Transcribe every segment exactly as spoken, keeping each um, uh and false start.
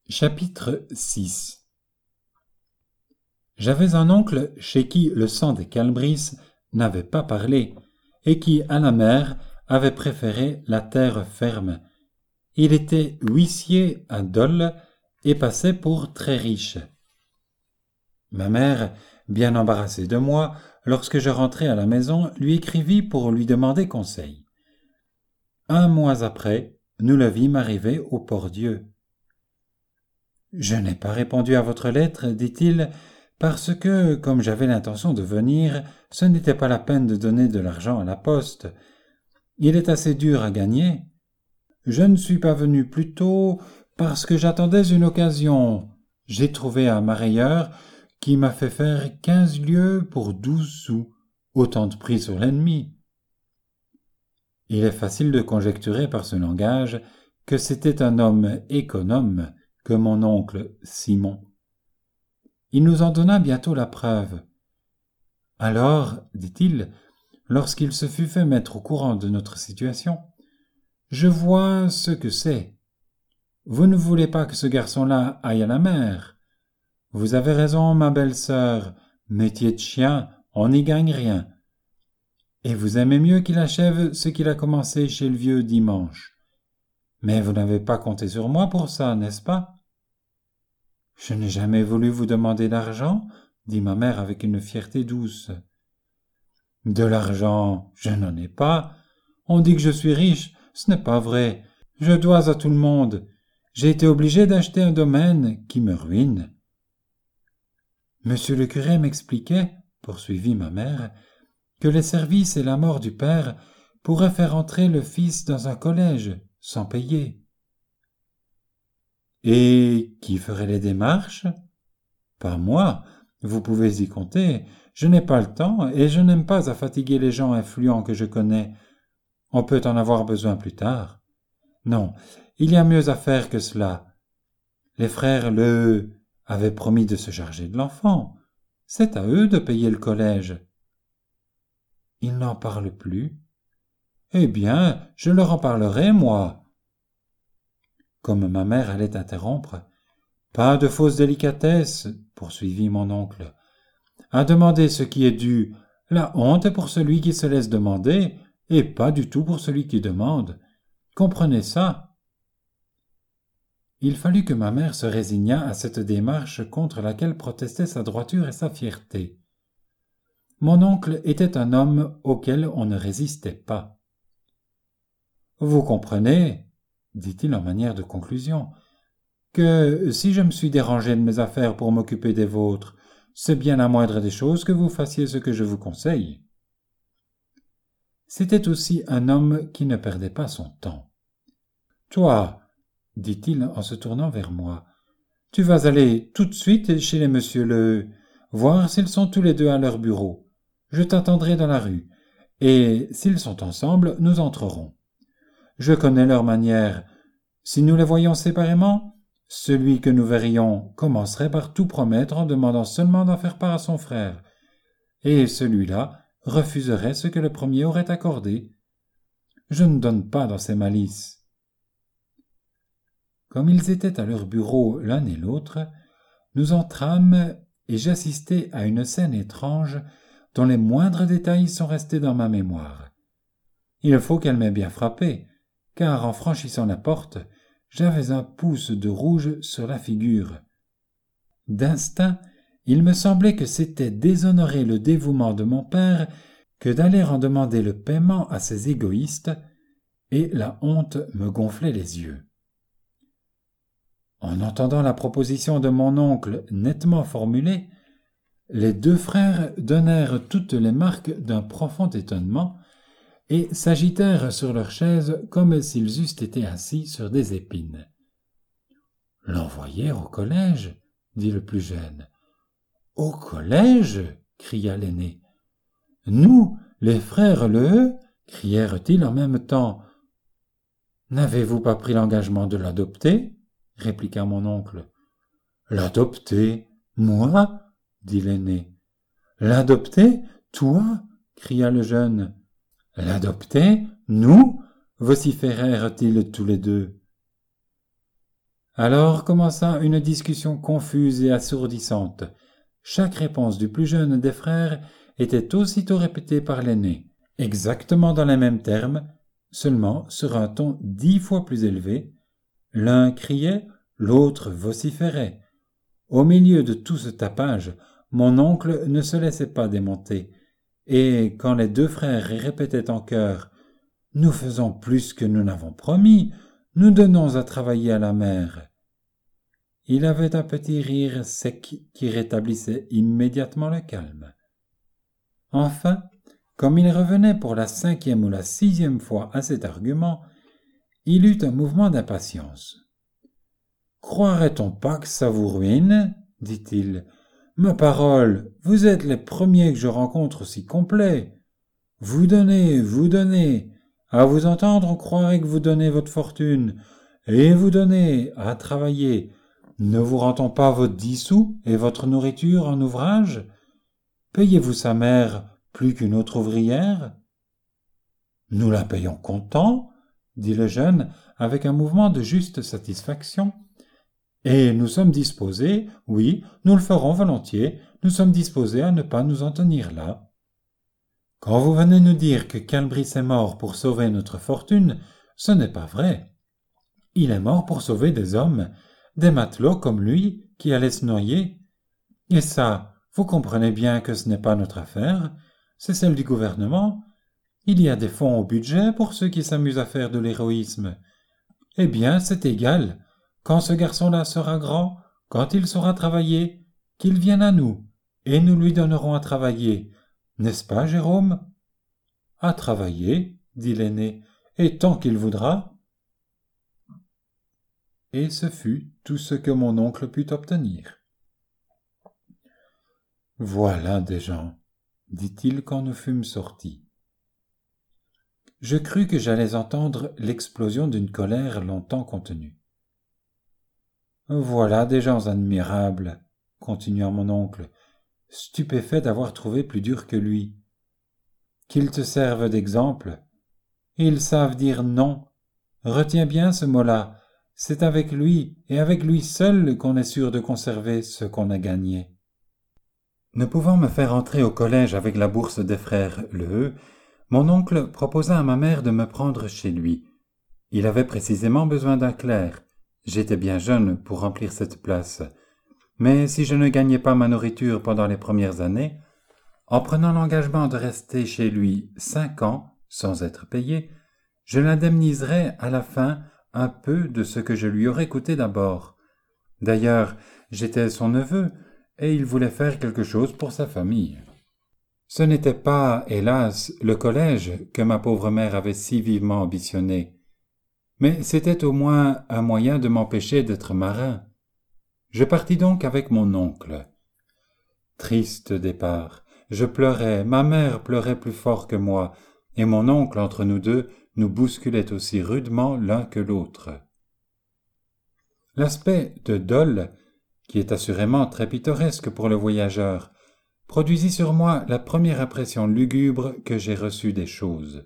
Chapitre six. J'avais un oncle chez qui le sang des Calbris n'avait pas parlé, et qui, à la mer, avait préféré la terre ferme. Il était huissier à Dole et passait pour très riche. Ma mère, bien embarrassée de moi, lorsque je rentrai à la maison, lui écrivit pour lui demander conseil. Un mois après, nous le vîmes arriver au Port-Dieu. « Je n'ai pas répondu à votre lettre, dit-il, parce que, comme j'avais l'intention de venir, ce n'était pas la peine de donner de l'argent à la poste. Il est assez dur à gagner. Je ne suis pas venu plus tôt parce que j'attendais une occasion. J'ai trouvé un marailleur qui m'a fait faire quinze lieues pour douze sous, autant de prix sur l'ennemi. » Il est facile de conjecturer par ce langage que c'était un homme économe que mon oncle Simon. Il nous en donna bientôt la preuve. « Alors, dit-il, lorsqu'il se fut fait mettre au courant de notre situation, « je vois ce que c'est. Vous ne voulez pas que ce garçon-là aille à la mer. Vous avez raison, ma belle-sœur, métier de chien, on n'y gagne rien. Et vous aimez mieux qu'il achève ce qu'il a commencé chez le vieux dimanche. Mais vous n'avez pas compté sur moi pour ça, n'est-ce pas ? » « Je n'ai jamais voulu vous demander d'argent, » dit ma mère avec une fierté douce. « De l'argent, je n'en ai pas. On dit que je suis riche, ce n'est pas vrai. Je dois à tout le monde. J'ai été obligé d'acheter un domaine qui me ruine. » Monsieur le curé m'expliquait, poursuivit ma mère, que les services et la mort du père pourraient faire entrer le fils dans un collège, sans payer. Et qui ferait les démarches ? Pas moi, vous pouvez y compter. Je n'ai pas le temps et je n'aime pas à fatiguer les gens influents que je connais. On peut en avoir besoin plus tard. Non, il y a mieux à faire que cela. Les frères Le avaient promis de se charger de l'enfant. C'est à eux de payer le collège. Ils n'en parlent plus. Eh bien, je leur en parlerai, moi. Comme ma mère allait interrompre, « Pas de fausse délicatesse, » poursuivit mon oncle. « À demander ce qui est dû, la honte est pour celui qui se laisse demander, et pas du tout pour celui qui demande. Comprenez ça ?» Il fallut que ma mère se résignât à cette démarche contre laquelle protestaient sa droiture et sa fierté. Mon oncle était un homme auquel on ne résistait pas. « Vous comprenez, » dit-il en manière de conclusion, « que si je me suis dérangé de mes affaires pour m'occuper des vôtres, c'est bien la moindre des choses que vous fassiez ce que je vous conseille. » C'était aussi un homme qui ne perdait pas son temps. « Toi, » dit-il en se tournant vers moi, « tu vas aller tout de suite chez les messieurs Le, voir s'ils sont tous les deux à leur bureau. Je t'attendrai dans la rue, et s'ils sont ensemble, nous entrerons. Je connais leur manière. Si nous les voyions séparément, celui que nous verrions commencerait par tout promettre en demandant seulement d'en faire part à son frère, et celui-là refuserait ce que le premier aurait accordé. Je ne donne pas dans ces malices. » Comme ils étaient à leur bureau l'un et l'autre, nous entrâmes et j'assistai à une scène étrange dont les moindres détails sont restés dans ma mémoire. Il faut qu'elle m'ait bien frappé, car en franchissant la porte, j'avais un pouce de rouge sur la figure. D'instinct, il me semblait que c'était déshonorer le dévouement de mon père que d'aller en demander le paiement à ces égoïstes, et la honte me gonflait les yeux. En entendant la proposition de mon oncle nettement formulée, les deux frères donnèrent toutes les marques d'un profond étonnement et s'agitèrent sur leurs chaises comme s'ils eussent été assis sur des épines. « L'envoyer au collège ?» dit le plus jeune. « Au collège ?» cria l'aîné. « Nous, les frères Le ?» crièrent-ils en même temps. « N'avez-vous pas pris l'engagement de l'adopter ?» répliqua mon oncle. « L'adopter ? Moi ?» dit l'aîné. « L'adopter ? Toi ?» cria le jeune. « L'adopter ? Nous ?» vociférèrent-ils tous les deux. Alors commença une discussion confuse et assourdissante. Chaque réponse du plus jeune des frères était aussitôt répétée par l'aîné, exactement dans les mêmes termes, seulement sur un ton dix fois plus élevé. L'un criait, l'autre vociférait. Au milieu de tout ce tapage, mon oncle ne se laissait pas démonter, et quand les deux frères répétaient en chœur « Nous faisons plus que nous n'avons promis, nous donnons à travailler à la mer », il avait un petit rire sec qui rétablissait immédiatement le calme. Enfin, comme il revenait pour la cinquième ou la sixième fois à cet argument, il eut un mouvement d'impatience. « Croirait-on pas que ça vous ruine ?» dit-il. « Ma parole, vous êtes les premiers que je rencontre aussi complets. Vous donnez, vous donnez. À vous entendre, on croirait que vous donnez votre fortune. Et vous donnez, à travailler. Ne vous rend-on pas votre dix sous et votre nourriture en ouvrage? Payez-vous sa mère plus qu'une autre ouvrière? » « Nous la payons comptant, » dit le jeune avec un mouvement de juste satisfaction. « Et nous sommes disposés, oui, nous le ferons volontiers, nous sommes disposés à ne pas nous en tenir là. Quand vous venez nous dire que Calbris est mort pour sauver notre fortune, ce n'est pas vrai. Il est mort pour sauver des hommes, des matelots comme lui qui allaient se noyer. Et ça, vous comprenez bien que ce n'est pas notre affaire, c'est celle du gouvernement. Il y a des fonds au budget pour ceux qui s'amusent à faire de l'héroïsme. Eh bien, c'est égal. Quand ce garçon-là sera grand, quand il saura travailler, qu'il vienne à nous, et nous lui donnerons à travailler. N'est-ce pas, Jérôme? » « À travailler, » dit l'aîné, « et tant qu'il voudra. » Et ce fut tout ce que mon oncle put obtenir. « Voilà des gens, » dit-il quand nous fûmes sortis. Je crus que j'allais entendre l'explosion d'une colère longtemps contenue. « Voilà des gens admirables, » continua mon oncle, stupéfait d'avoir trouvé plus dur que lui. « Qu'ils te servent d'exemple. Ils savent dire non. Retiens bien ce mot-là. C'est avec lui et avec lui seul qu'on est sûr de conserver ce qu'on a gagné. » Ne pouvant me faire entrer au collège avec la bourse des frères Leheux, mon oncle proposa à ma mère de me prendre chez lui. Il avait précisément besoin d'un clerc. J'étais bien jeune pour remplir cette place. Mais si je ne gagnais pas ma nourriture pendant les premières années, en prenant l'engagement de rester chez lui cinq ans sans être payé, je l'indemniserais à la fin un peu de ce que je lui aurais coûté d'abord. D'ailleurs, j'étais son neveu et il voulait faire quelque chose pour sa famille. Ce n'était pas, hélas, le collège que ma pauvre mère avait si vivement ambitionné, mais c'était au moins un moyen de m'empêcher d'être marin. Je partis donc avec mon oncle. Triste départ. Je pleurais, ma mère pleurait plus fort que moi, et mon oncle, entre nous deux, nous bousculait aussi rudement l'un que l'autre. L'aspect de Dole, qui est assurément très pittoresque pour le voyageur, produisit sur moi la première impression lugubre que j'ai reçue des choses.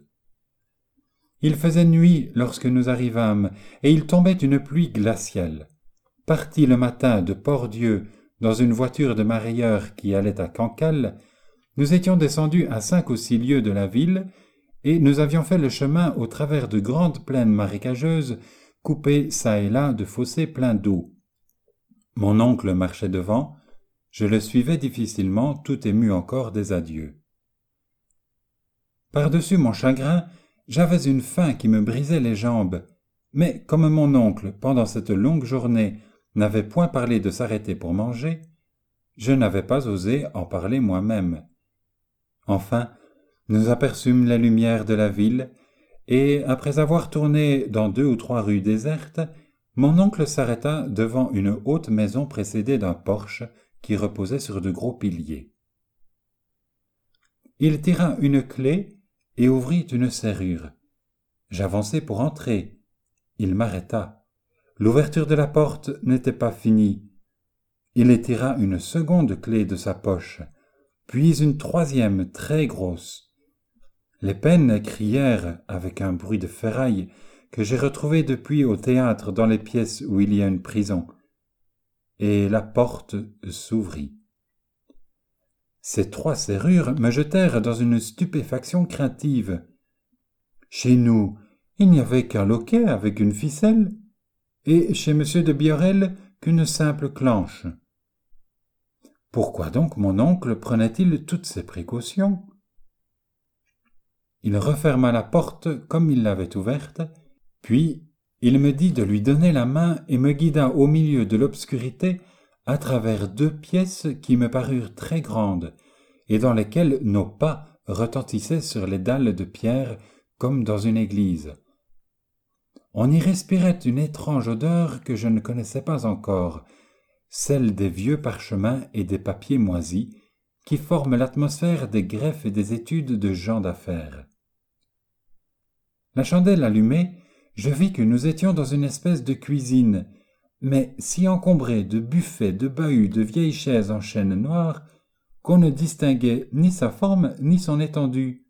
Il faisait nuit lorsque nous arrivâmes, et il tombait une pluie glaciale. Partis le matin de Port-Dieu dans une voiture de mareyeurs qui allait à Cancale, nous étions descendus à cinq ou six lieues de la ville, et nous avions fait le chemin au travers de grandes plaines marécageuses, coupées çà et là de fossés pleins d'eau. Mon oncle marchait devant, je le suivais difficilement, tout ému encore des adieux. Par-dessus mon chagrin, j'avais une faim qui me brisait les jambes, mais comme mon oncle, pendant cette longue journée, n'avait point parlé de s'arrêter pour manger, je n'avais pas osé en parler moi-même. Enfin, nous aperçûmes les lumières de la ville, et après avoir tourné dans deux ou trois rues désertes, mon oncle s'arrêta devant une haute maison précédée d'un porche qui reposait sur de gros piliers. Il tira une clé et ouvrit une serrure. J'avançai pour entrer. Il m'arrêta. L'ouverture de la porte n'était pas finie. Il tira une seconde clé de sa poche, puis une troisième très grosse. Les pennes crièrent avec un bruit de ferraille que j'ai retrouvée depuis au théâtre dans les pièces où il y a une prison. Et la porte s'ouvrit. Ces trois serrures me jetèrent dans une stupéfaction craintive. Chez nous, il n'y avait qu'un loquet avec une ficelle, et chez M. de Biorel qu'une simple clenche. Pourquoi donc mon oncle prenait-il toutes ces précautions? Il referma la porte comme il l'avait ouverte, puis il me dit de lui donner la main et me guida au milieu de l'obscurité à travers deux pièces qui me parurent très grandes et dans lesquelles nos pas retentissaient sur les dalles de pierre comme dans une église. On y respirait une étrange odeur que je ne connaissais pas encore, celle des vieux parchemins et des papiers moisis qui forment l'atmosphère des greffes et des études de gens d'affaires. La chandelle allumée, je vis que nous étions dans une espèce de cuisine, mais si encombrée de buffets, de bahuts, de vieilles chaises en chêne noir, qu'on ne distinguait ni sa forme ni son étendue.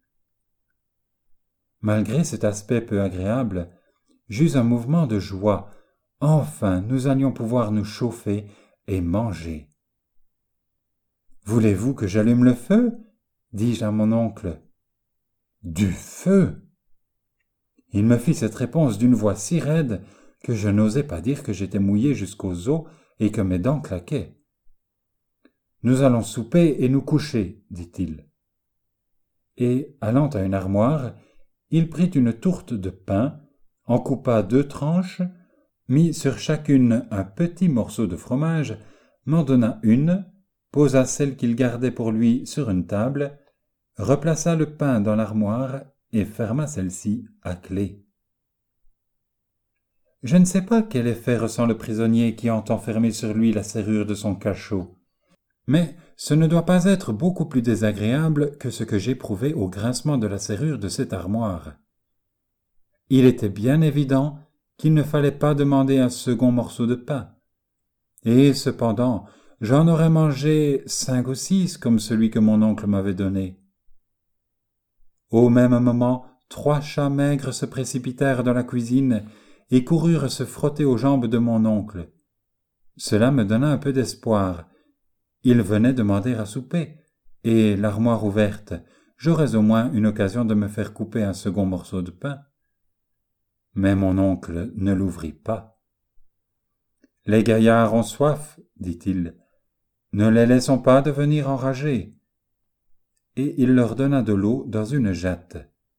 Malgré cet aspect peu agréable, j'eus un mouvement de joie. Enfin, nous allions pouvoir nous chauffer et manger. « Voulez-vous que j'allume le feu ?» dis-je à mon oncle. « Du feu !» Il me fit cette réponse d'une voix si raide que je n'osais pas dire que j'étais mouillé jusqu'aux os et que mes dents claquaient. « Nous allons souper et nous coucher, dit-il. » Et, allant à une armoire, il prit une tourte de pain, en coupa deux tranches, mit sur chacune un petit morceau de fromage, m'en donna une, posa celle qu'il gardait pour lui sur une table, replaça le pain dans l'armoire et ferma celle-ci à clé. Je ne sais pas quel effet ressent le prisonnier qui entend fermer sur lui la serrure de son cachot, mais ce ne doit pas être beaucoup plus désagréable que ce que j'éprouvais au grincement de la serrure de cette armoire. Il était bien évident qu'il ne fallait pas demander un second morceau de pain. Et cependant, j'en aurais mangé cinq ou six comme celui que mon oncle m'avait donné. Au même moment, trois chats maigres se précipitèrent dans la cuisine et coururent se frotter aux jambes de mon oncle. Cela me donna un peu d'espoir. Il venait demander à souper, et l'armoire ouverte, j'aurais au moins une occasion de me faire couper un second morceau de pain. Mais mon oncle ne l'ouvrit pas. « Les gaillards ont soif, dit-il. Ne les laissons pas devenir enragés. » Et il leur donna de l'eau dans une jatte.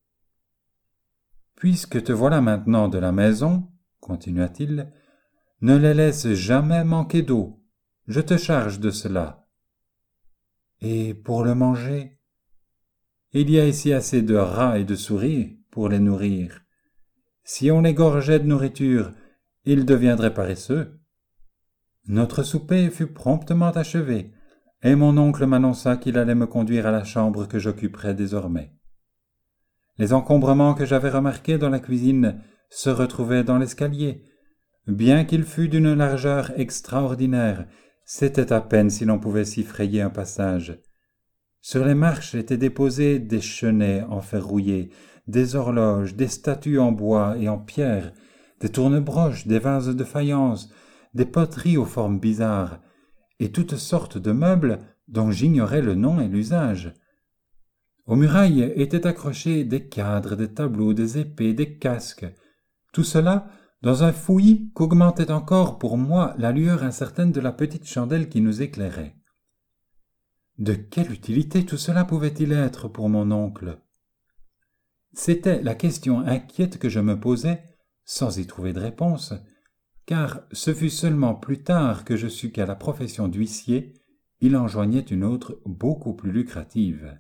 « Puisque te voilà maintenant de la maison, continua-t-il, ne les laisse jamais manquer d'eau. Je te charge de cela. »« Et pour le manger ? » ?»« Il y a ici assez de rats et de souris pour les nourrir. Si on les gorgeait de nourriture, ils deviendraient paresseux. » Notre souper fut promptement achevé, et mon oncle m'annonça qu'il allait me conduire à la chambre que j'occuperais désormais. Les encombrements que j'avais remarqués dans la cuisine se retrouvaient dans l'escalier. Bien qu'il fût d'une largeur extraordinaire, c'était à peine si l'on pouvait s'y frayer un passage. Sur les marches étaient déposés des chenets en fer rouillé, des horloges, des statues en bois et en pierre, des tourne-broches, des vases de faïence, des poteries aux formes bizarres, et toutes sortes de meubles dont j'ignorais le nom et l'usage. Aux murailles étaient accrochés des cadres, des tableaux, des épées, des casques. Tout cela dans un fouillis qu'augmentait encore pour moi la lueur incertaine de la petite chandelle qui nous éclairait. De quelle utilité tout cela pouvait-il être pour mon oncle ? C'était la question inquiète que je me posais, sans y trouver de réponse, car ce fut seulement plus tard que je sus qu'à la profession d'huissier, il en joignait une autre beaucoup plus lucrative.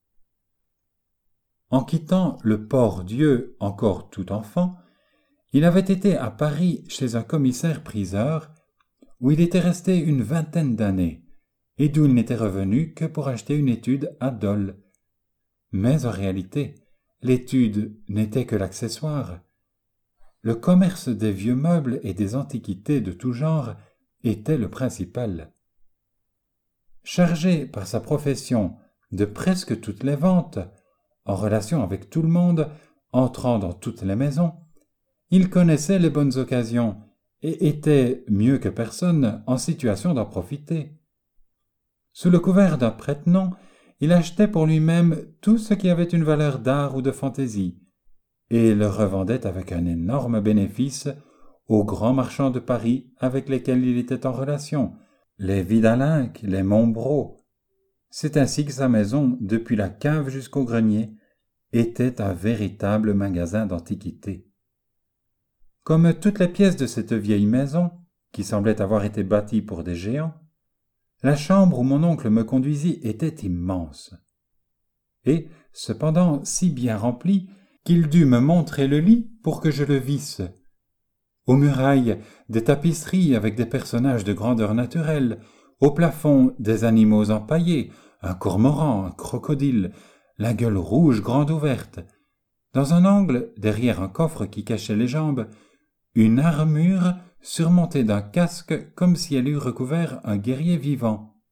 En quittant le Port-Dieu encore tout enfant, il avait été à Paris chez un commissaire-priseur, où il était resté une vingtaine d'années, et d'où il n'était revenu que pour acheter une étude à Dole. Mais en réalité, l'étude n'était que l'accessoire. Le commerce des vieux meubles et des antiquités de tout genre était le principal. Chargé par sa profession de presque toutes les ventes, en relation avec tout le monde, entrant dans toutes les maisons, Il connaissait les bonnes occasions et était, mieux que personne, en situation d'en profiter. Sous le couvert d'un prête-nom, il achetait pour lui-même tout ce qui avait une valeur d'art ou de fantaisie, et le revendait avec un énorme bénéfice aux grands marchands de Paris avec lesquels il était en relation, les Vidalinck, les Montbreau. C'est ainsi que sa maison, depuis la cave jusqu'au grenier, était un véritable magasin d'antiquités. Comme toutes les pièces de cette vieille maison, qui semblait avoir été bâtie pour des géants, la chambre où mon oncle me conduisit était immense, et cependant si bien remplie qu'il dut me montrer le lit pour que je le visse. Aux murailles, des tapisseries avec des personnages de grandeur naturelle, au plafond, des animaux empaillés, un cormoran, un crocodile, la gueule rouge grande ouverte. Dans un angle, derrière un coffre qui cachait les jambes, une armure surmontée d'un casque comme si elle eût recouvert un guerrier vivant.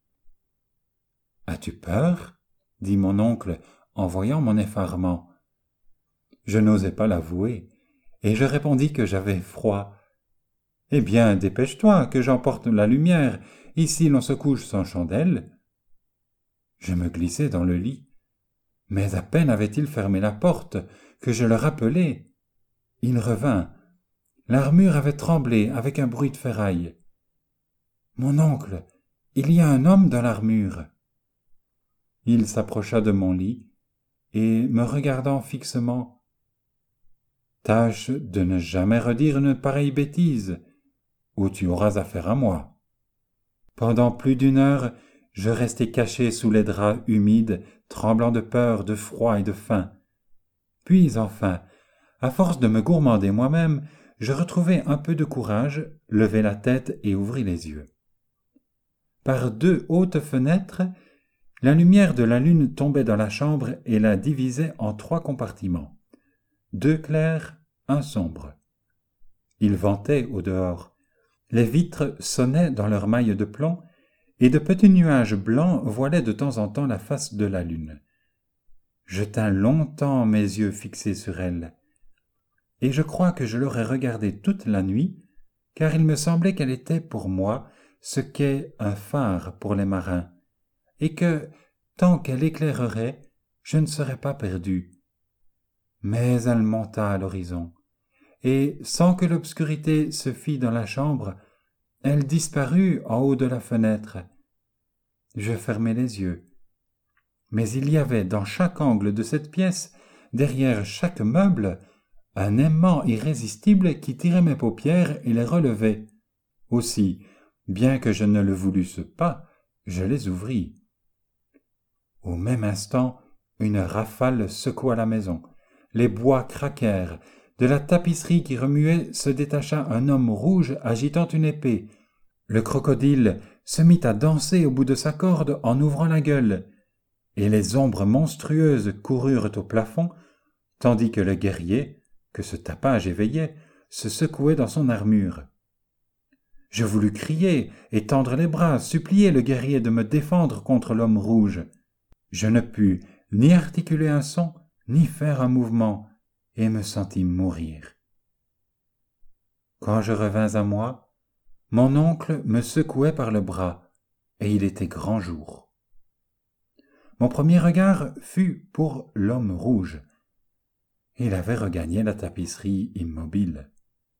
« As-tu peur » dit mon oncle en voyant mon effarement. Je n'osais pas l'avouer, et je répondis que j'avais froid. « Eh bien, dépêche-toi, que j'emporte la lumière, ici l'on se couche sans chandelle. » Je me glissai dans le lit, mais à peine avait-il fermé la porte que je le rappelai. Il revint. L'armure avait tremblé avec un bruit de ferraille. « Mon oncle, il y a un homme dans l'armure. » Il s'approcha de mon lit et, me regardant fixement, « Tâche de ne jamais redire une pareille bêtise, ou tu auras affaire à moi. » Pendant plus d'une heure, je restai caché sous les draps humides, tremblant de peur, de froid et de faim. Puis enfin, à force de me gourmander moi-même, je retrouvai un peu de courage, levai la tête et ouvris les yeux. Par deux hautes fenêtres, la lumière de la lune tombait dans la chambre et la divisait en trois compartiments. Deux clairs, un sombre. Il ventait au dehors. Les vitres sonnaient dans leurs mailles de plomb, et de petits nuages blancs voilaient de temps en temps la face de la lune. Je tins longtemps mes yeux fixés sur elle, et je crois que je l'aurais regardée toute la nuit, car il me semblait qu'elle était pour moi ce qu'est un phare pour les marins, et que, tant qu'elle éclairerait, je ne serais pas perdu. Mais elle monta à l'horizon, et sans que l'obscurité se fît dans la chambre, elle disparut en haut de la fenêtre. Je fermai les yeux. Mais il y avait dans chaque angle de cette pièce, derrière chaque meuble, un aimant irrésistible qui tirait mes paupières et les relevait. Aussi, bien que je ne le voulusse pas, je les ouvris. Au même instant, une rafale secoua la maison. Les bois craquèrent. De la tapisserie qui remuait se détacha un homme rouge agitant une épée. Le crocodile se mit à danser au bout de sa corde en ouvrant la gueule, et les ombres monstrueuses coururent au plafond, tandis que le guerrier, que ce tapage éveillait, se secouait dans son armure. Je voulus crier, étendre les bras, supplier le guerrier de me défendre contre l'homme rouge. Je ne pus ni articuler un son, ni faire un mouvement, et me sentis mourir. Quand je revins à moi, mon oncle me secouait par le bras, et il était grand jour. Mon premier regard fut pour l'homme rouge. Il avait regagné la tapisserie immobile.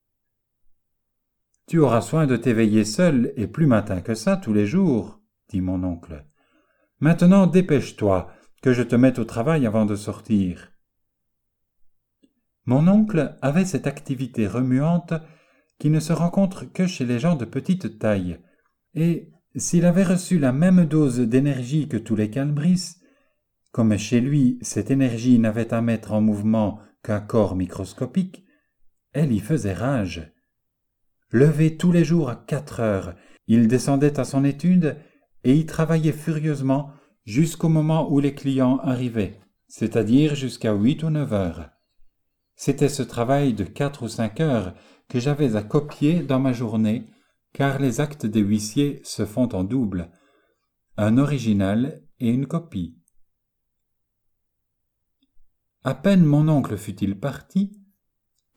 « Tu auras soin de t'éveiller seul et plus matin que ça tous les jours, » dit mon oncle. « Maintenant dépêche-toi, que je te mette au travail avant de sortir. » Mon oncle avait cette activité remuante qui ne se rencontre que chez les gens de petite taille, et s'il avait reçu la même dose d'énergie que tous les Cambris, comme chez lui cette énergie n'avait à mettre en mouvement qu'un corps microscopique, elle y faisait rage. Levé tous les jours à quatre heures, il descendait à son étude et y travaillait furieusement jusqu'au moment où les clients arrivaient, c'est-à-dire jusqu'à huit ou neuf heures. C'était ce travail de quatre ou cinq heures que j'avais à copier dans ma journée, car les actes des huissiers se font en double, un original et une copie. À peine mon oncle fut-il parti,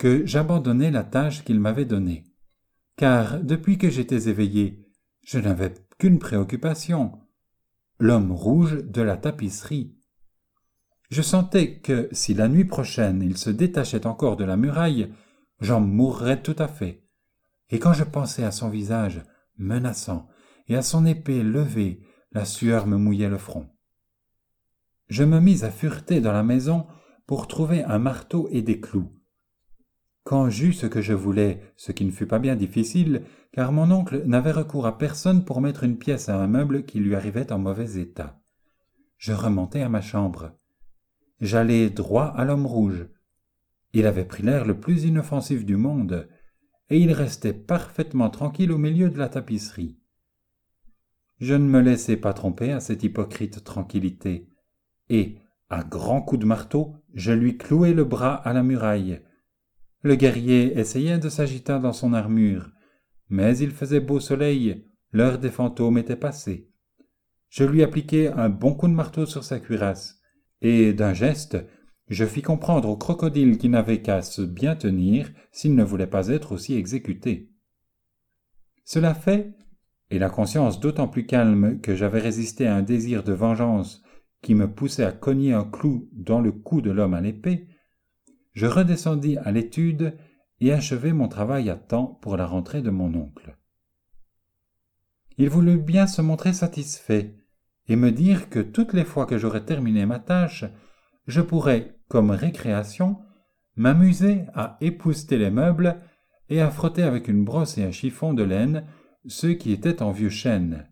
que j'abandonnai la tâche qu'il m'avait donnée, car depuis que j'étais éveillé, je n'avais qu'une préoccupation, l'homme rouge de la tapisserie. Je sentais que, si la nuit prochaine il se détachait encore de la muraille, j'en mourrais tout à fait. Et quand je pensais à son visage menaçant et à son épée levée, la sueur me mouillait le front. Je me mis à fureter dans la maison pour trouver un marteau et des clous. Quand j'eus ce que je voulais, ce qui ne fut pas bien difficile, car mon oncle n'avait recours à personne pour mettre une pièce à un meuble qui lui arrivait en mauvais état. Je remontai à ma chambre. J'allai droit à l'homme rouge. Il avait pris l'air le plus inoffensif du monde, et il restait parfaitement tranquille au milieu de la tapisserie. Je ne me laissai pas tromper à cette hypocrite tranquillité, et, à grands coups de marteau, je lui clouai le bras à la muraille. Le guerrier essayait de s'agiter dans son armure, mais il faisait beau soleil, l'heure des fantômes était passée. Je lui appliquai un bon coup de marteau sur sa cuirasse, et d'un geste, je fis comprendre au crocodile qu'il n'avait qu'à se bien tenir s'il ne voulait pas être aussi exécuté. Cela fait, et la conscience d'autant plus calme que j'avais résisté à un désir de vengeance qui me poussait à cogner un clou dans le cou de l'homme à l'épée, je redescendis à l'étude et achevai mon travail à temps pour la rentrée de mon oncle. Il voulut bien se montrer satisfait et me dire que toutes les fois que j'aurais terminé ma tâche, je pourrais, comme récréation, m'amuser à épousseter les meubles et à frotter avec une brosse et un chiffon de laine ceux qui étaient en vieux chêne.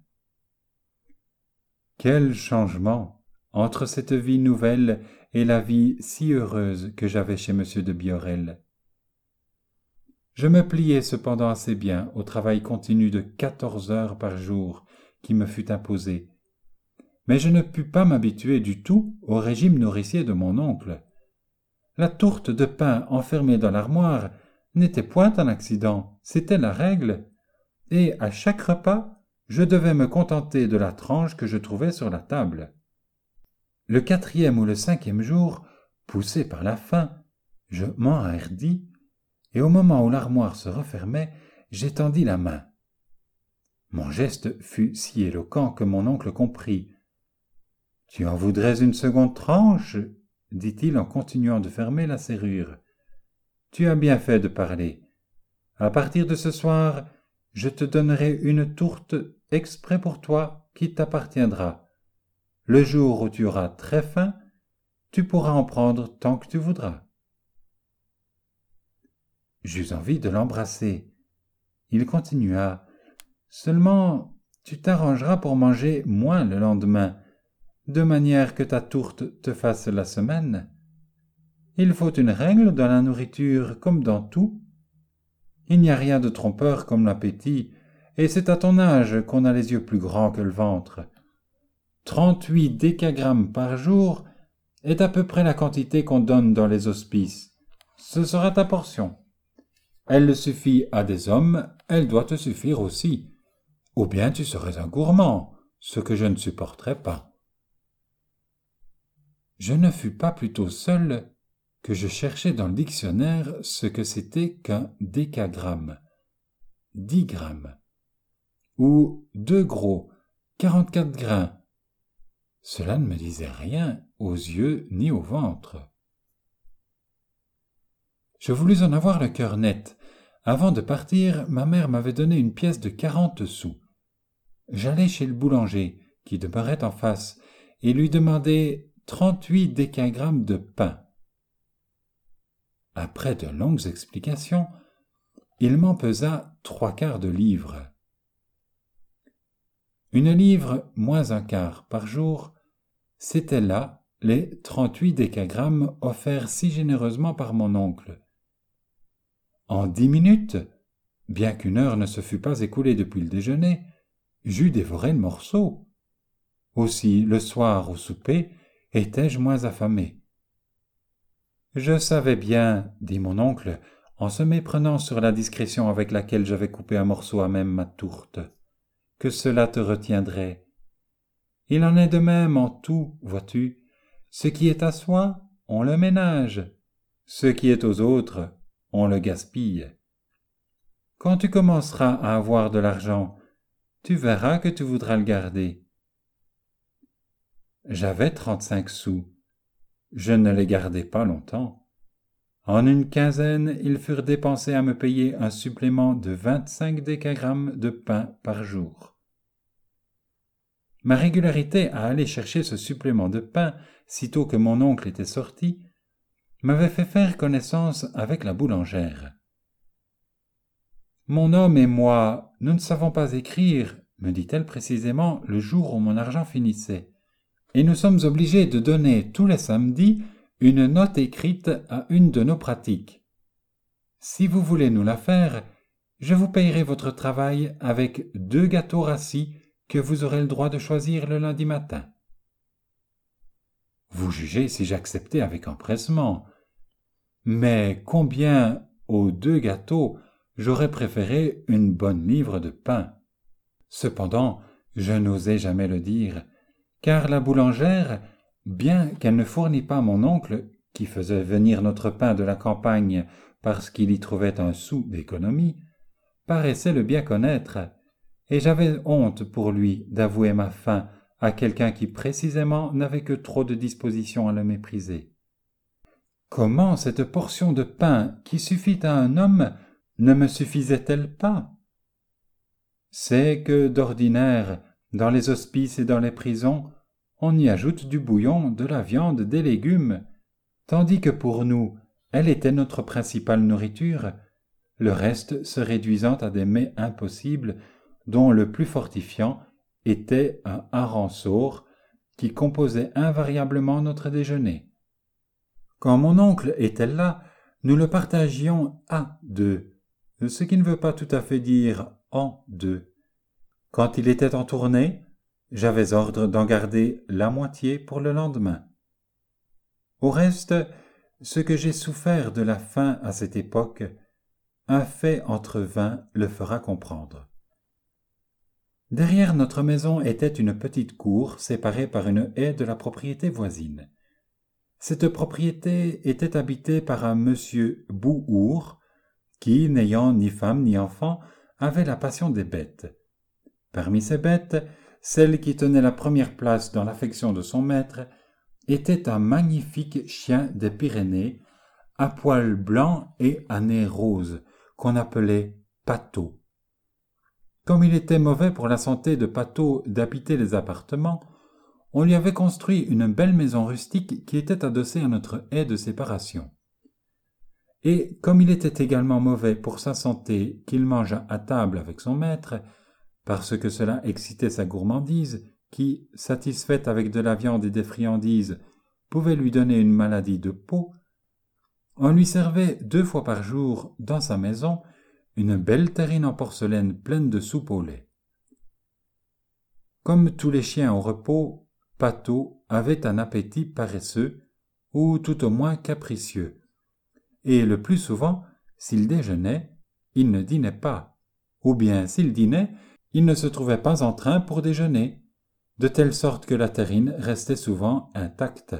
Quel changement entre cette vie nouvelle et la vie si heureuse que j'avais chez M. de Biorel. Je me pliai cependant assez bien au travail continu de quatorze heures par jour qui me fut imposé, mais je ne pus pas m'habituer du tout au régime nourricier de mon oncle. La tourte de pain enfermée dans l'armoire n'était point un accident, c'était la règle, et à chaque repas, je devais me contenter de la tranche que je trouvais sur la table. Le quatrième ou le cinquième jour, poussé par la faim, je m'enhardis, et au moment où l'armoire se refermait, j'étendis la main. Mon geste fut si éloquent que mon oncle comprit. « Tu en voudrais une seconde tranche ?» dit-il en continuant de fermer la serrure. « Tu as bien fait de parler. À partir de ce soir, je te donnerai une tourte exprès pour toi qui t'appartiendra. Le jour où tu auras très faim, tu pourras en prendre tant que tu voudras. » J'eus envie de l'embrasser. Il continua. « Seulement, tu t'arrangeras pour manger moins le lendemain, de manière que ta tourte te fasse la semaine. Il faut une règle dans la nourriture comme dans tout. Il n'y a rien de trompeur comme l'appétit, et c'est à ton âge qu'on a les yeux plus grands que le ventre. Trente-huit décagrammes par jour est à peu près la quantité qu'on donne dans les hospices. Ce sera ta portion. Elle suffit à des hommes, elle doit te suffire aussi. Ou bien tu serais un gourmand, ce que je ne supporterais pas. » Je ne fus pas plutôt seul que je cherchais dans le dictionnaire ce que c'était qu'un décagramme, dix grammes, ou deux gros, quarante-quatre grains. Cela ne me disait rien aux yeux ni au ventre. Je voulus en avoir le cœur net. Avant de partir, ma mère m'avait donné une pièce de quarante sous. J'allai chez le boulanger, qui demeurait en face, et lui demandai trente-huit décagrammes de pain. Après de longues explications, il m'en pesa trois quarts de livre. Une livre moins un quart par jour, c'était là les trente-huit décagrammes offerts si généreusement par mon oncle. En dix minutes, bien qu'une heure ne se fût pas écoulée depuis le déjeuner, j'eus dévoré le morceau. Aussi, le soir au souper, étais-je moins affamé. Je savais bien, dit mon oncle, en se méprenant sur la discrétion avec laquelle j'avais coupé un morceau à même ma tourte, que cela te retiendrait. Il en est de même en tout, vois-tu. Ce qui est à soi, on le ménage. Ce qui est aux autres, on le gaspille. Quand tu commenceras à avoir de l'argent, tu verras que tu voudras le garder. » J'avais trente-cinq sous. Je ne les gardai pas longtemps. En une quinzaine, ils furent dépensés à me payer un supplément de vingt-cinq décagrammes de pain par jour. Ma régularité à aller chercher ce supplément de pain, sitôt que mon oncle était sorti, m'avait fait faire connaissance avec la boulangère. « Mon homme et moi, nous ne savons pas écrire, » me dit-elle précisément le jour où mon argent finissait, « et nous sommes obligés de donner tous les samedis une note écrite à une de nos pratiques. Si vous voulez nous la faire, je vous payerai votre travail avec deux gâteaux rassis que vous aurez le droit de choisir le lundi matin. » Vous jugez si j'acceptais avec empressement. Mais combien aux deux gâteaux j'aurais préféré une bonne livre de pain. Cependant, je n'osais jamais le dire, car la boulangère, bien qu'elle ne fournît pas mon oncle, qui faisait venir notre pain de la campagne parce qu'il y trouvait un sou d'économie, paraissait le bien connaître, et j'avais honte pour lui d'avouer ma faim à quelqu'un qui précisément n'avait que trop de disposition à le mépriser. Comment cette portion de pain qui suffit à un homme ne me suffisait-elle pas? C'est que, d'ordinaire, dans les hospices et dans les prisons, on y ajoute du bouillon, de la viande, des légumes, tandis que pour nous, elle était notre principale nourriture, le reste se réduisant à des mets impossibles, dont le plus fortifiant était un hareng sourd qui composait invariablement notre déjeuner. Quand mon oncle était là, nous le partagions à deux, ce qui ne veut pas tout à fait dire en deux. Quand il était en tournée, j'avais ordre d'en garder la moitié pour le lendemain. Au reste, ce que j'ai souffert de la faim à cette époque, un fait entre vingt le fera comprendre. Derrière notre maison était une petite cour séparée par une haie de la propriété voisine. Cette propriété était habitée par un monsieur Bouhour, qui, n'ayant ni femme ni enfant, avait la passion des bêtes. Parmi ces bêtes, celle qui tenait la première place dans l'affection de son maître était un magnifique chien des Pyrénées, à poils blancs et à nez rose, qu'on appelait Pato. Comme il était mauvais pour la santé de Pato d'habiter les appartements, on lui avait construit une belle maison rustique qui était adossée à notre haie de séparation. Et comme il était également mauvais pour sa santé qu'il mangeât à table avec son maître, parce que cela excitait sa gourmandise, qui, satisfaite avec de la viande et des friandises, pouvait lui donner une maladie de peau, on lui servait deux fois par jour dans sa maison une belle terrine en porcelaine pleine de soupe au lait. Comme tous les chiens au repos, Pato avait un appétit paresseux, ou tout au moins capricieux, et le plus souvent, s'il déjeunait, il ne dînait pas, ou bien s'il dînait, il ne se trouvait pas en train pour déjeuner, de telle sorte que la terrine restait souvent intacte.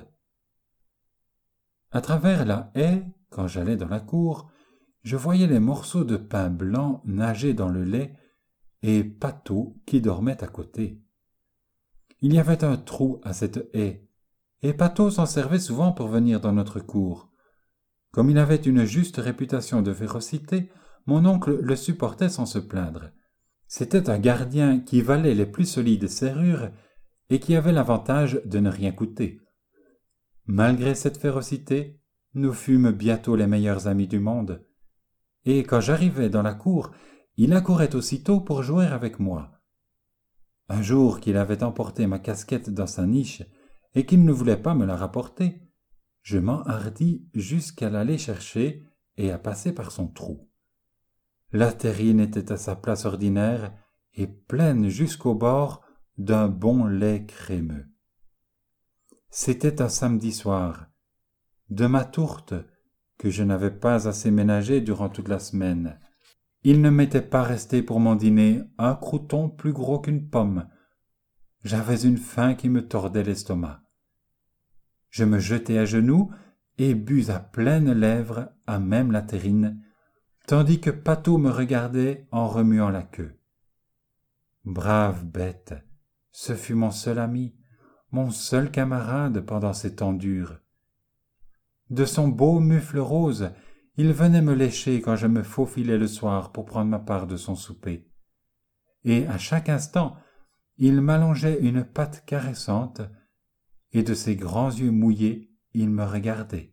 À travers la haie, quand j'allais dans la cour, je voyais les morceaux de pain blanc nager dans le lait et Pato qui dormait à côté. Il y avait un trou à cette haie, et Pato s'en servait souvent pour venir dans notre cour. Comme il avait une juste réputation de férocité, mon oncle le supportait sans se plaindre. C'était un gardien qui valait les plus solides serrures et qui avait l'avantage de ne rien coûter. Malgré cette férocité, nous fûmes bientôt les meilleurs amis du monde, et quand j'arrivais dans la cour, il accourait aussitôt pour jouer avec moi. Un jour qu'il avait emporté ma casquette dans sa niche et qu'il ne voulait pas me la rapporter, je m'enhardis jusqu'à l'aller chercher et à passer par son trou. La terrine était à sa place ordinaire et pleine jusqu'au bord d'un bon lait crémeux. C'était un samedi soir. De ma tourte, que je n'avais pas assez ménagée durant toute la semaine, il ne m'était pas resté pour mon dîner un croûton plus gros qu'une pomme. J'avais une faim qui me tordait l'estomac. Je me jetai à genoux et bus à pleines lèvres à même la terrine, tandis que Pato me regardait en remuant la queue. Brave bête, ce fut mon seul ami, mon seul camarade pendant ces temps durs. De son beau mufle rose, il venait me lécher quand je me faufilais le soir pour prendre ma part de son souper. Et à chaque instant, il m'allongeait une patte caressante, et de ses grands yeux mouillés, il me regardait.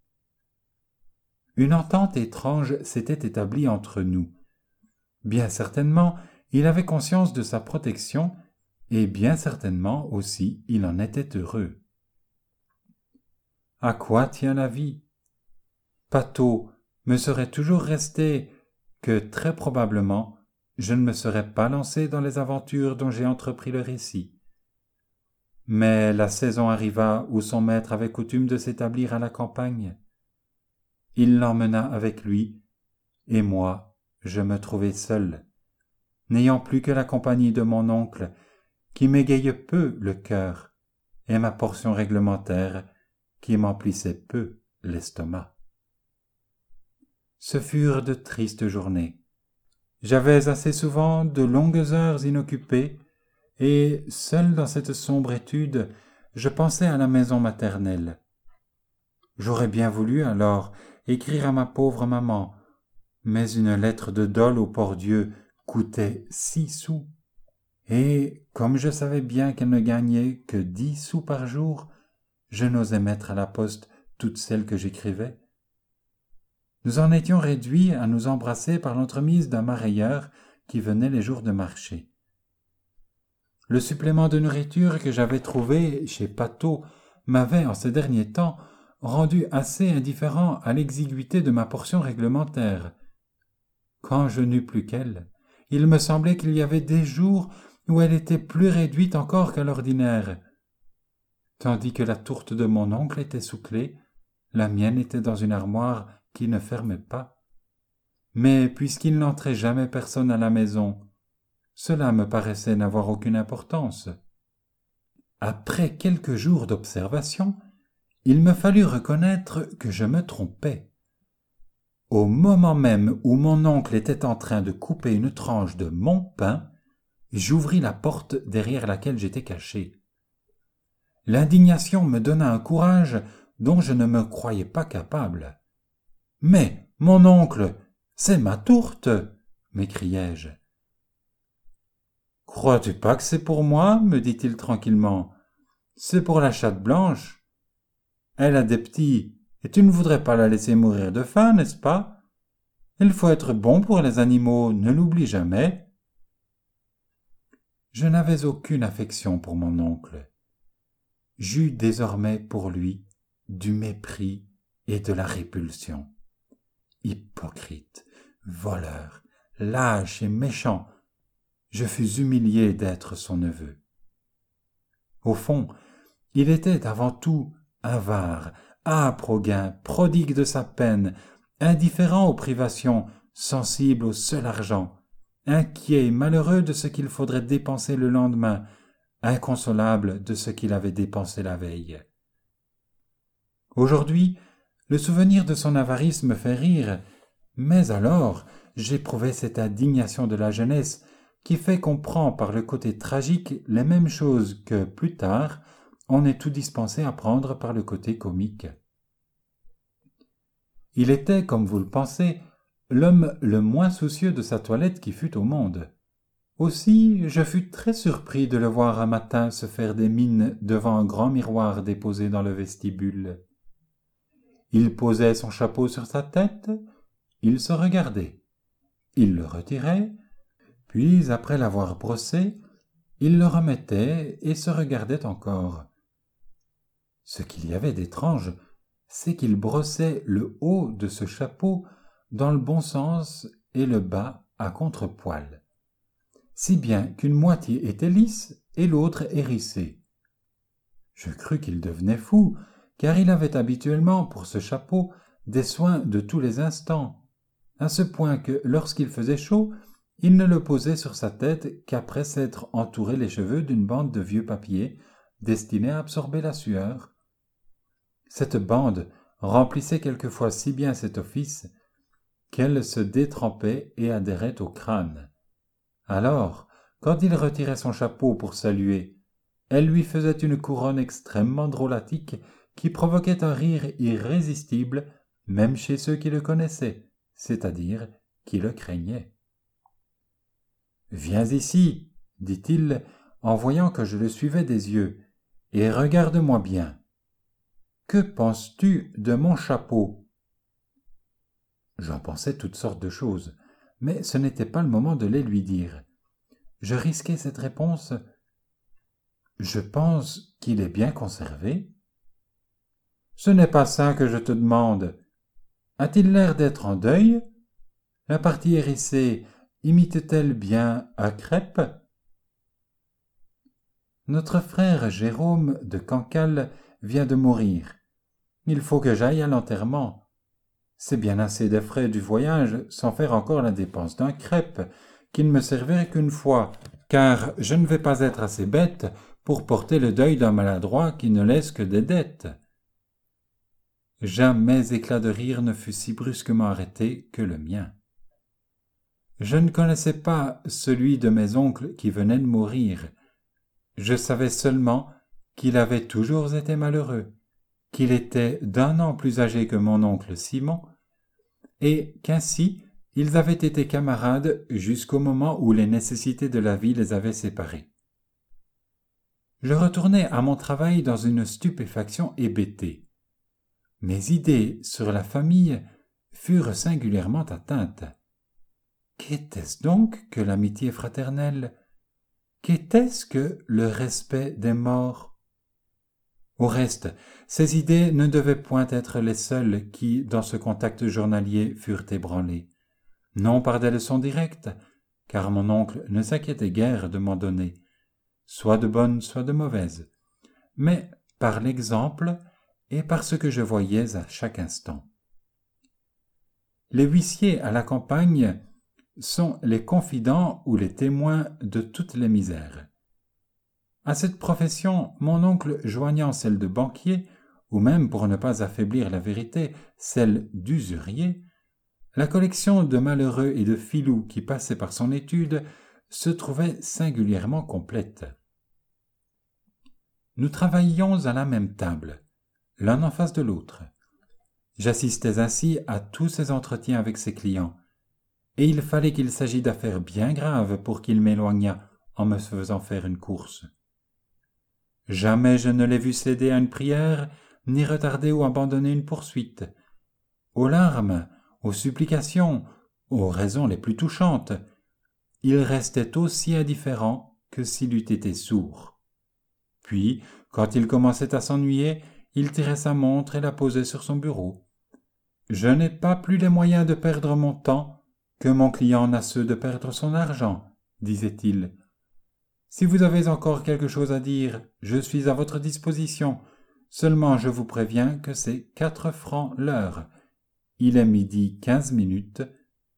Une entente étrange s'était établie entre nous. Bien certainement, il avait conscience de sa protection, et bien certainement aussi il en était heureux. À quoi tient la vie? Pato me serait toujours resté que très probablement je ne me serais pas lancé dans les aventures dont j'ai entrepris le récit. Mais la saison arriva où son maître avait coutume de s'établir à la campagne. Il l'emmena avec lui, et moi, je me trouvai seul, n'ayant plus que la compagnie de mon oncle, qui m'égayait peu le cœur, et ma portion réglementaire, qui m'emplissait peu l'estomac. Ce furent de tristes journées. J'avais assez souvent de longues heures inoccupées, et, seul dans cette sombre étude, je pensais à la maison maternelle. J'aurais bien voulu, alors, écrire à ma pauvre maman, mais une lettre de dol au Port-Dieu coûtait six sous, et, comme je savais bien qu'elle ne gagnait que dix sous par jour, je n'osais mettre à la poste toutes celles que j'écrivais. Nous en étions réduits à nous embrasser par l'entremise d'un marailleur qui venait les jours de marché. Le supplément de nourriture que j'avais trouvé chez Pato m'avait, en ces derniers temps, rendu assez indifférent à l'exiguïté de ma portion réglementaire. Quand je n'eus plus qu'elle, il me semblait qu'il y avait des jours où elle était plus réduite encore qu'à l'ordinaire. Tandis que la tourte de mon oncle était sous clé, la mienne était dans une armoire qui ne fermait pas. Mais puisqu'il n'entrait jamais personne à la maison, cela me paraissait n'avoir aucune importance. Après quelques jours d'observation, il me fallut reconnaître que je me trompais. Au moment même où mon oncle était en train de couper une tranche de mon pain, j'ouvris la porte derrière laquelle j'étais caché. L'indignation me donna un courage dont je ne me croyais pas capable. « Mais, mon oncle, c'est ma tourte !» m'écriai-je. « Crois-tu pas que c'est pour moi ?» me dit-il tranquillement. « C'est pour la chatte blanche. Elle a des petits, et tu ne voudrais pas la laisser mourir de faim, n'est-ce pas? Il faut être bon pour les animaux, ne l'oublie jamais. » Je n'avais aucune affection pour mon oncle. J'eus désormais pour lui du mépris et de la répulsion. Hypocrite, voleur, lâche et méchant, je fus humilié d'être son neveu. Au fond, il était avant tout avare, âpre au gain, prodigue de sa peine, indifférent aux privations, sensible au seul argent, inquiet et malheureux de ce qu'il faudrait dépenser le lendemain, inconsolable de ce qu'il avait dépensé la veille. Aujourd'hui, le souvenir de son avarice me fait rire, mais alors j'éprouvais cette indignation de la jeunesse qui fait qu'on prend par le côté tragique les mêmes choses que, plus tard, on est tout dispensé à prendre par le côté comique. Il était, comme vous le pensez, l'homme le moins soucieux de sa toilette qui fût au monde. Aussi, je fus très surpris de le voir un matin se faire des mines devant un grand miroir déposé dans le vestibule. Il posait son chapeau sur sa tête, il se regardait, il le retirait, puis, après l'avoir brossé, il le remettait et se regardait encore. Ce qu'il y avait d'étrange, c'est qu'il brossait le haut de ce chapeau dans le bon sens et le bas à contrepoil, si bien qu'une moitié était lisse et l'autre hérissée. Je crus qu'il devenait fou, car il avait habituellement pour ce chapeau des soins de tous les instants, à ce point que, lorsqu'il faisait chaud, il ne le posait sur sa tête qu'après s'être entouré les cheveux d'une bande de vieux papier destinée à absorber la sueur. Cette bande remplissait quelquefois si bien cet office qu'elle se détrempait et adhérait au crâne. Alors, quand il retirait son chapeau pour saluer, elle lui faisait une couronne extrêmement drôlatique qui provoquait un rire irrésistible même chez ceux qui le connaissaient, c'est-à-dire qui le craignaient. « Viens ici, dit-il, en voyant que je le suivais des yeux, et regarde-moi bien. Que penses-tu de mon chapeau ?» J'en pensais toutes sortes de choses, mais ce n'était pas le moment de les lui dire. Je risquai cette réponse. « Je pense qu'il est bien conservé. » « Ce n'est pas ça que je te demande. A-t-il l'air d'être en deuil? La partie hérissée imite-t-elle bien à crêpe? » Notre frère Jérôme de Cancale vient de mourir. Il faut que j'aille à l'enterrement. C'est bien assez des frais du voyage sans faire encore la dépense d'un crêpe, qui ne me servirait qu'une fois, car je ne vais pas être assez bête pour porter le deuil d'un maladroit qui ne laisse que des dettes. Jamais éclat de rire ne fut si brusquement arrêté que le mien. Je ne connaissais pas celui de mes oncles qui venait de mourir. Je savais seulement qu'il avait toujours été malheureux, qu'il était d'un an plus âgé que mon oncle Simon, et qu'ainsi ils avaient été camarades jusqu'au moment où les nécessités de la vie les avaient séparés. Je retournai à mon travail dans une stupéfaction hébétée. Mes idées sur la famille furent singulièrement atteintes. Qu'était-ce donc que l'amitié fraternelle? Qu'était-ce que le respect des morts? Au reste, ces idées ne devaient point être les seules qui, dans ce contact journalier, furent ébranlées. Non par des leçons directes, car mon oncle ne s'inquiétait guère de m'en donner, soit de bonnes, soit de mauvaises, mais par l'exemple et par ce que je voyais à chaque instant. Les huissiers à la campagne sont les confidents ou les témoins de toutes les misères. À cette profession, mon oncle joignant celle de banquier, ou même, pour ne pas affaiblir la vérité, celle d'usurier, la collection de malheureux et de filous qui passaient par son étude se trouvait singulièrement complète. Nous travaillions à la même table, l'un en face de l'autre. J'assistais ainsi à tous ses entretiens avec ses clients, et il fallait qu'il s'agît d'affaires bien graves pour qu'il m'éloignât en me faisant faire une course. Jamais je ne l'ai vu céder à une prière, ni retarder ou abandonner une poursuite. Aux larmes, aux supplications, aux raisons les plus touchantes, il restait aussi indifférent que s'il eût été sourd. Puis, quand il commençait à s'ennuyer, il tirait sa montre et la posait sur son bureau. « Je n'ai pas plus les moyens de perdre mon temps que mon client n'a ceux de perdre son argent, » disait-il. « Si vous avez encore quelque chose à dire, je suis à votre disposition. Seulement je vous préviens que c'est quatre francs l'heure. Il est midi quinze minutes. Allez. »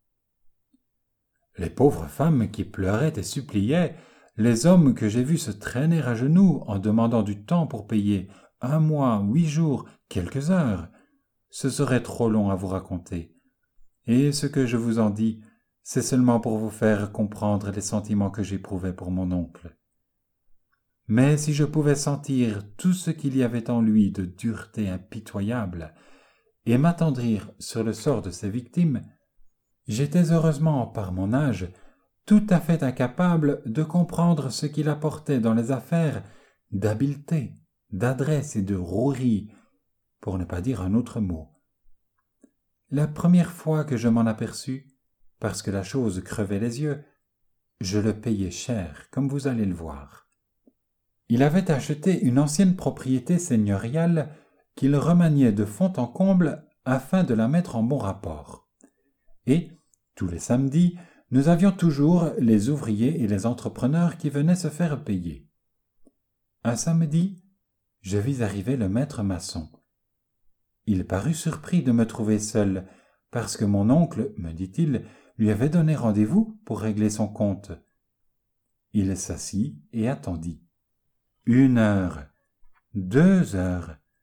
Les pauvres femmes qui pleuraient et suppliaient, les hommes que j'ai vus se traîner à genoux en demandant du temps pour payer, un mois, huit jours, quelques heures, ce serait trop long à vous raconter. Et ce que je vous en dis, c'est seulement pour vous faire comprendre les sentiments que j'éprouvais pour mon oncle. Mais si je pouvais sentir tout ce qu'il y avait en lui de dureté impitoyable et m'attendrir sur le sort de ses victimes, j'étais heureusement, par mon âge, tout à fait incapable de comprendre ce qu'il apportait dans les affaires d'habileté, d'adresse et de rouerie, pour ne pas dire un autre mot. La première fois que je m'en aperçus, parce que la chose crevait les yeux, je le payai cher, comme vous allez le voir. Il avait acheté une ancienne propriété seigneuriale qu'il remaniait de fond en comble afin de la mettre en bon rapport. Et, tous les samedis, nous avions toujours les ouvriers et les entrepreneurs qui venaient se faire payer. Un samedi, je vis arriver le maître maçon. Il parut surpris de me trouver seul, parce que mon oncle, me dit-il, lui avait donné rendez-vous pour régler son compte. Il s'assit et attendit. Une heure, deux heures,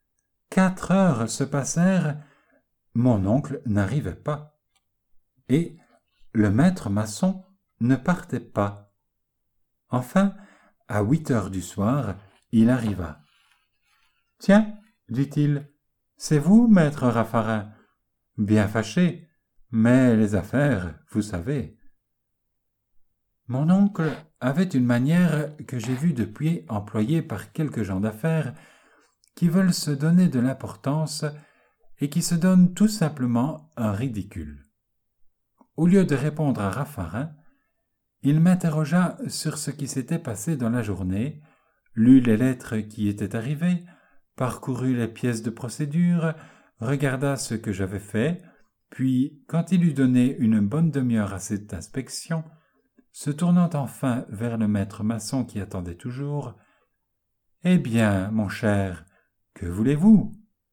Quatre heures se passèrent, mon oncle n'arrivait pas, et le maître maçon ne partait pas. Enfin, à huit heures du soir, il arriva. « Tiens, dit-il, c'est vous, maître Raffarin. Bien fâché, mais les affaires, vous savez. » Mon oncle avait une manière que j'ai vue depuis employée par quelques gens d'affaires qui veulent se donner de l'importance et qui se donnent tout simplement un ridicule. Au lieu de répondre à Raffarin, il m'interrogea sur ce qui s'était passé dans la journée, lut les lettres qui étaient arrivées, parcourut les pièces de procédure, regarda ce que j'avais fait, puis, quand il eut donné une bonne demi-heure à cette inspection, se tournant enfin vers le maître maçon qui attendait toujours, « Eh bien, mon cher, que voulez-vous ? » ?»«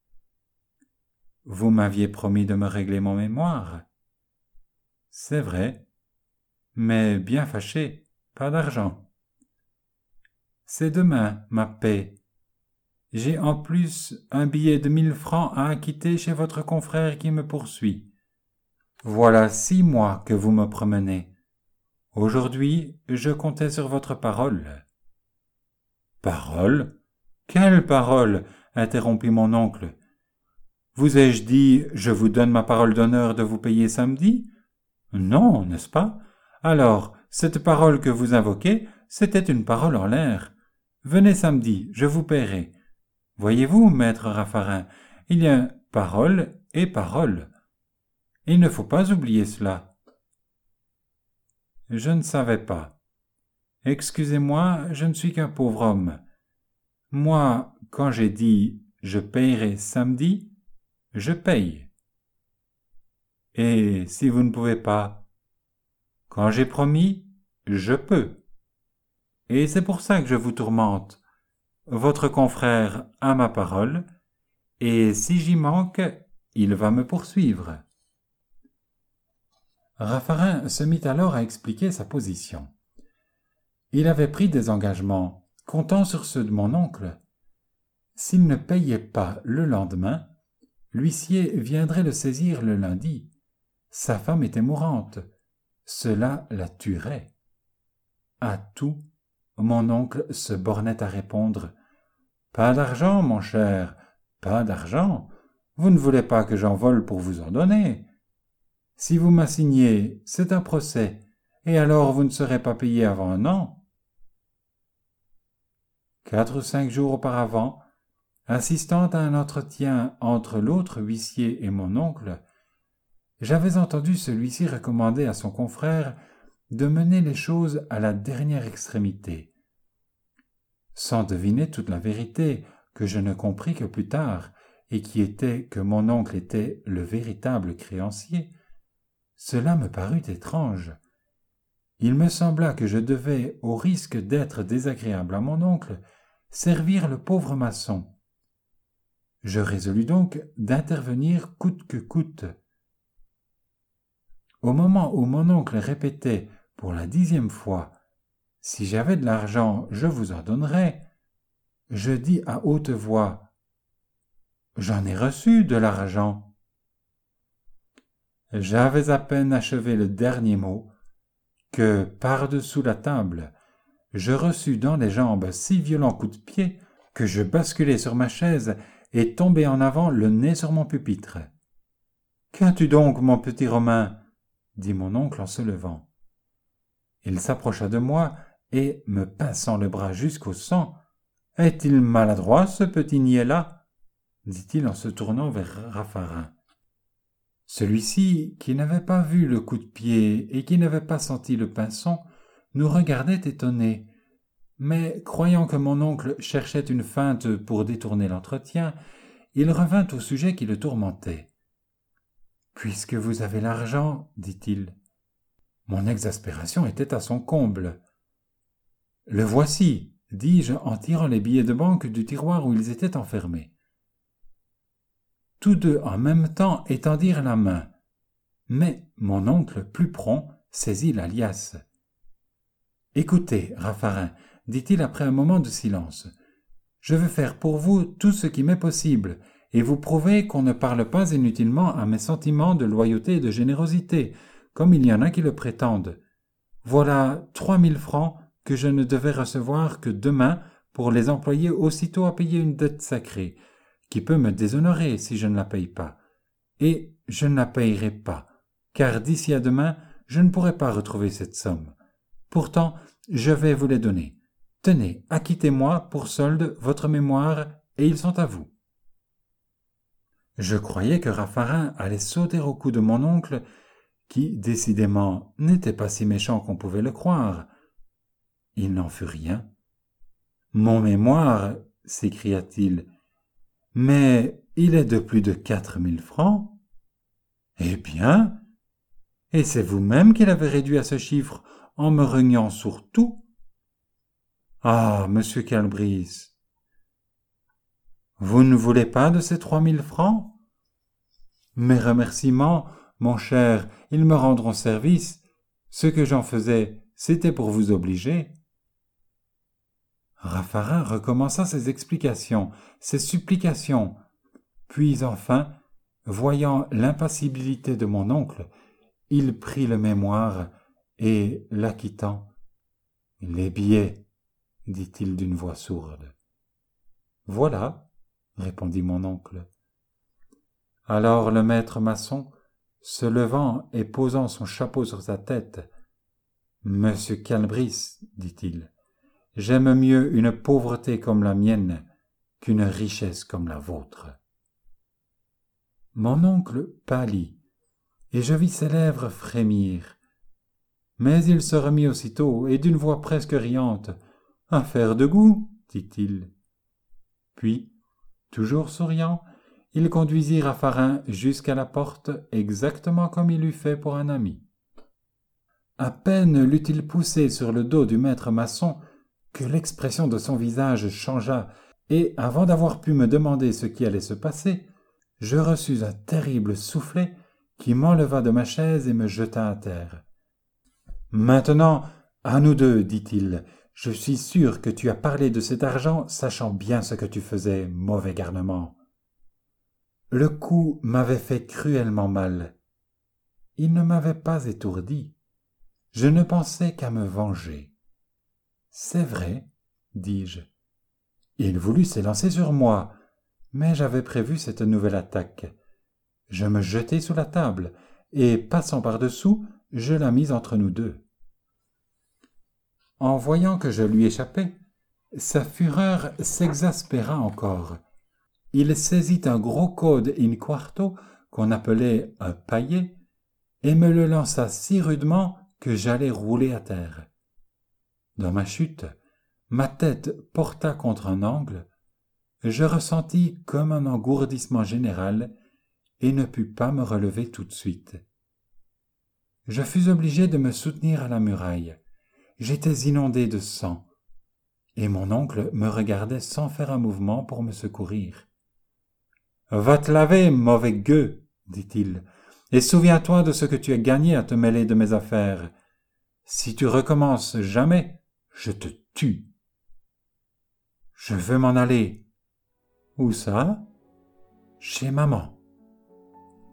Vous m'aviez promis de me régler mon mémoire. »« C'est vrai, mais bien fâché, pas d'argent. »« C'est demain, ma paie. J'ai en plus un billet de mille francs à acquitter chez votre confrère qui me poursuit. Voilà six mois que vous me promenez. Aujourd'hui, je comptais sur votre parole. »« Parole ? Quelle parole ? Interrompit mon oncle. Vous ai-je dit, je vous donne ma parole d'honneur de vous payer samedi ? Non, n'est-ce pas ? Alors, cette parole que vous invoquez, c'était une parole en l'air. Venez samedi, je vous paierai. Voyez-vous, maître Raffarin, il y a parole et parole. Il ne faut pas oublier cela. Je ne savais pas. Excusez-moi, je ne suis qu'un pauvre homme. Moi, quand j'ai dit « je paierai samedi », je paye. Et si vous ne pouvez pas, quand j'ai promis, je peux. Et c'est pour ça que je vous tourmente. Votre confrère a ma parole, et si j'y manque, il va me poursuivre. Raffarin se mit alors à expliquer sa position. Il avait pris des engagements, comptant sur ceux de mon oncle. S'il ne payait pas le lendemain, l'huissier viendrait le saisir le lundi. Sa femme était mourante. Cela la tuerait. À tout, mon oncle se bornait à répondre « Pas d'argent, mon cher, pas d'argent. Vous ne voulez pas que j'en vole pour vous en donner. Si vous m'assignez, c'est un procès, et alors vous ne serez pas payé avant un an. » Quatre ou cinq jours auparavant, assistant à un entretien entre l'autre huissier et mon oncle, j'avais entendu celui-ci recommander à son confrère de mener les choses à la dernière extrémité. Sans deviner toute la vérité, que je ne compris que plus tard, et qui était que mon oncle était le véritable créancier, cela me parut étrange. Il me sembla que je devais, au risque d'être désagréable à mon oncle, servir le pauvre maçon. Je résolus donc d'intervenir coûte que coûte. Au moment où mon oncle répétait pour la dixième fois « Si j'avais de l'argent, je vous en donnerais », je dis à haute voix « J'en ai reçu de l'argent ». J'avais à peine achevé le dernier mot que, par-dessous la table, je reçus dans les jambes si violents coups de pied que je basculai sur ma chaise et tombai en avant le nez sur mon pupitre. « Qu'as-tu donc, mon petit Romain ?» dit mon oncle en se levant. Il s'approcha de moi et, me pinçant le bras jusqu'au sang, « Est-il maladroit, ce petit niais-là » dit-il en se tournant vers Raffarin. Celui-ci, qui n'avait pas vu le coup de pied et qui n'avait pas senti le pinçon, nous regardait étonné. Mais, croyant que mon oncle cherchait une feinte pour détourner l'entretien, il revint au sujet qui le tourmentait. « Puisque vous avez l'argent, dit-il. » Mon exaspération était à son comble. « Le voici, dis-je en tirant les billets de banque du tiroir où ils étaient enfermés. » Tous deux en même temps étendirent la main, mais mon oncle, plus prompt, saisit la liasse. « Écoutez, Raffarin, dit-il après un moment de silence, je veux faire pour vous tout ce qui m'est possible, et vous prouvez qu'on ne parle pas inutilement à mes sentiments de loyauté et de générosité, comme il y en a qui le prétendent. Voilà trois mille francs que je ne devais recevoir que demain pour les employer aussitôt à payer une dette sacrée, qui peut me déshonorer si je ne la paye pas. Et je ne la payerai pas, car d'ici à demain, je ne pourrai pas retrouver cette somme. Pourtant, je vais vous les donner. Tenez, acquittez-moi pour solde votre mémoire, et ils sont à vous. Je croyais que Raffarin allait sauter au cou de mon oncle, qui, décidément, n'était pas si méchant qu'on pouvait le croire. Il n'en fut rien. « Mon mémoire, s'écria-t-il, mais il est de plus de quatre mille francs. Eh bien, et c'est vous-même qui l'avez réduit à ce chiffre en me reniant sur tout. Ah, monsieur Calebrice, vous ne voulez pas de ces trois mille francs? Mes remerciements, mon cher, ils me rendront service. Ce que j'en faisais, c'était pour vous obliger. » Raffarin recommença ses explications, ses supplications. Puis enfin, voyant l'impassibilité de mon oncle, il prit le mémoire et, l'acquittant, « Les billets, dit-il d'une voix sourde. « Voilà, répondit mon oncle. Alors le maître maçon, se levant et posant son chapeau sur sa tête, « Monsieur Calebrice, dit-il, j'aime mieux une pauvreté comme la mienne qu'une richesse comme la vôtre. » Mon oncle pâlit, et je vis ses lèvres frémir. Mais il se remit aussitôt, et d'une voix presque riante, « Affaire de goût, dit-il. » Puis, toujours souriant, il conduisit Raffarin jusqu'à la porte exactement comme il l'eût fait pour un ami. À peine l'eut-il poussé sur le dos du maître maçon que l'expression de son visage changea, et avant d'avoir pu me demander ce qui allait se passer, je reçus un terrible soufflet qui m'enleva de ma chaise et me jeta à terre. « Maintenant, à nous deux, dit-il, je suis sûr que tu as parlé de cet argent, sachant bien ce que tu faisais, mauvais garnement. » Le coup m'avait fait cruellement mal. Il ne m'avait pas étourdi. Je ne pensais qu'à me venger. « C'est vrai, dis-je. Il voulut s'élancer sur moi, mais j'avais prévu cette nouvelle attaque. Je me jetai sous la table, et, passant par-dessous, je la mis entre nous deux. En voyant que je lui échappais, sa fureur s'exaspéra encore. Il saisit un gros code in quarto, qu'on appelait un paillet, et me le lança si rudement que j'allais rouler à terre. Dans ma chute, ma tête porta contre un angle, je ressentis comme un engourdissement général et ne pus pas me relever tout de suite. Je fus obligé de me soutenir à la muraille. J'étais inondé de sang, et mon oncle me regardait sans faire un mouvement pour me secourir. « Va te laver, mauvais gueux, dit-il, et souviens-toi de ce que tu as gagné à te mêler de mes affaires. Si tu recommences jamais, je te tue. »« Je veux m'en aller. »« Où ça ? » ?»« Chez maman. »« Vraiment ?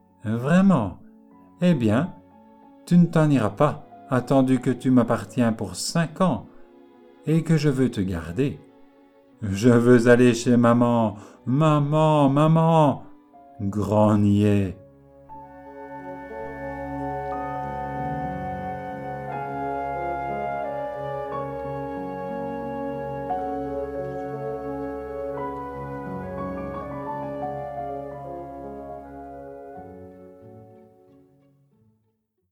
Eh bien, tu ne t'en iras pas, attendu que tu m'appartiens pour cinq ans, et que je veux te garder. »« Je veux aller chez maman, maman, maman. » Grand niais.